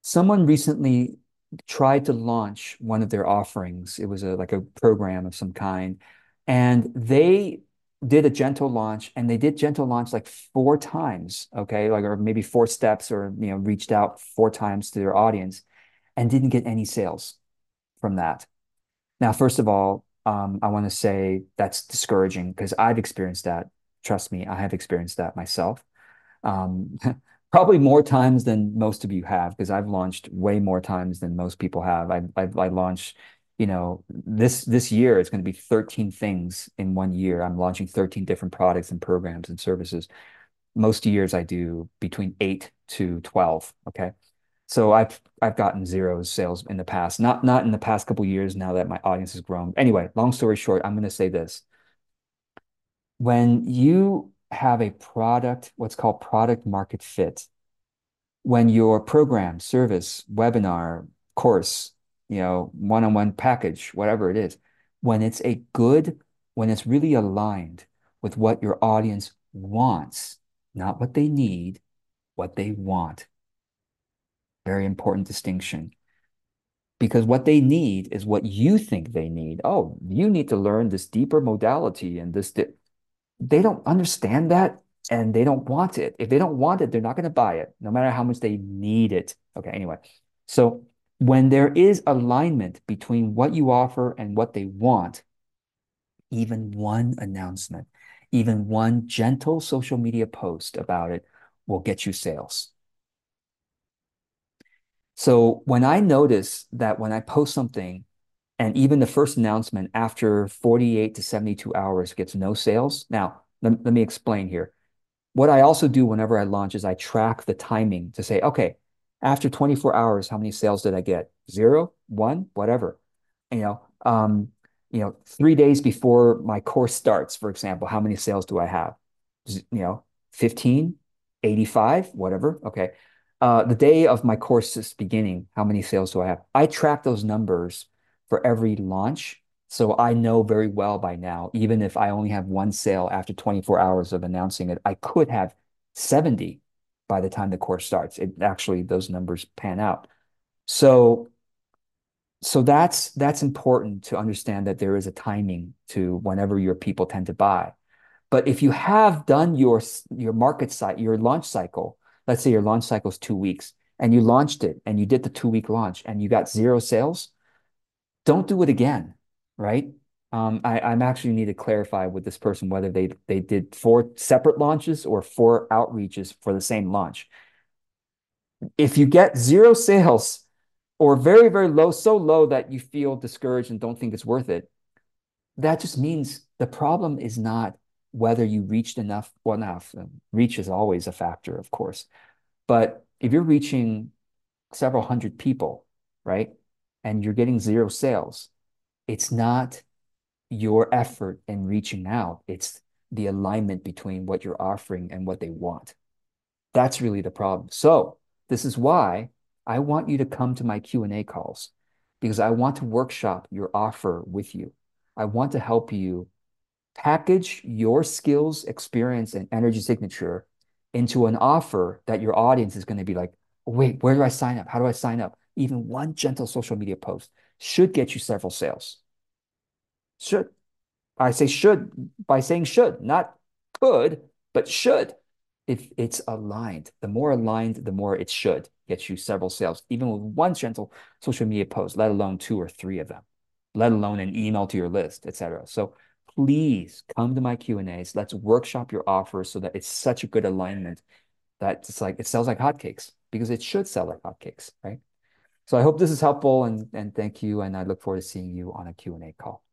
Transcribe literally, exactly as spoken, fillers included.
Someone recently tried to launch one of their offerings. It was a like a program of some kind, and they did a gentle launch, and they did gentle launch like four times, okay, like or maybe four steps, or you know, reached out four times to their audience, and didn't get any sales from that. Now, first of all, um, I want to say that's discouraging because I've experienced that. Trust me, I have experienced that myself. Um, Probably more times than most of you have, because I've launched way more times than most people have. I I, I launched, you know, this this year it's going to be thirteen things in one year. I'm launching thirteen different products and programs and services. Most years I do between eight to twelve. Okay. So I've I've gotten zero sales in the past. Not not in the past couple of years now that my audience has grown. Anyway, long story short, I'm going to say this. When you have a product, what's called product market fit, when your program, service, webinar, course, you know, one-on-one package, whatever it is, when it's a good, when it's really aligned with what your audience wants, not what they need, what they want. Very important distinction. Because what they need is what you think they need. Oh, you need to learn this deeper modality and this. Di they don't understand that and they don't want it. If they don't want it, they're not going to buy it, no matter how much they need it. Okay, anyway. So when there is alignment between what you offer and what they want, even one announcement, even one gentle social media post about it will get you sales. So when I notice that when I post something and even the first announcement after forty-eight to seventy-two hours gets no sales. Now, let, let me explain here. What I also do whenever I launch is I track the timing to say, okay, after twenty-four hours, how many sales did I get? Zero, one, whatever. You know, um, you know, three days before my course starts, for example, how many sales do I have? You know, fifteen, eighty-five, whatever. Okay. Uh, the day of my course's beginning, how many sales do I have? I track those numbers for every launch. So I know very well by now, even if I only have one sale after twenty-four hours of announcing it, I could have seventy by the time the course starts. It actually, those numbers pan out. So, so that's that's important to understand that there is a timing to whenever your people tend to buy. But if you have done your your market site, your launch cycle, let's say your launch cycle is two weeks, and you launched it and you did the two week launch and you got zero sales, don't do it again, right? Um, I, I'm actually need to clarify with this person whether they they did four separate launches or four outreaches for the same launch. If you get zero sales or very, very low, so low that you feel discouraged and don't think it's worth it, that just means the problem is not whether you reached enough. Well, now, reach is always a factor, of course. But if you're reaching several hundred people, right, and you're getting zero sales, it's not your effort in reaching out. It's the alignment between what you're offering and what they want. That's really the problem. So this is why I want you to come to my Q and A calls, because I want to workshop your offer with you. I want to help you package your skills, experience, and energy signature into an offer that your audience is going to be like, wait, where do I sign up? How do I sign up? Even one gentle social media post should get you several sales. Should. I say should by saying should, not could, but should. If it's aligned, the more aligned, the more it should get you several sales, even with one gentle social media post, let alone two or three of them, let alone an email to your list, et cetera. So please come to my Q and A's. Let's workshop your offer so that it's such a good alignment that it's like it sells like hotcakes, because it should sell like hotcakes, right? So I hope this is helpful, and, and thank you. And I look forward to seeing you on a Q and A call.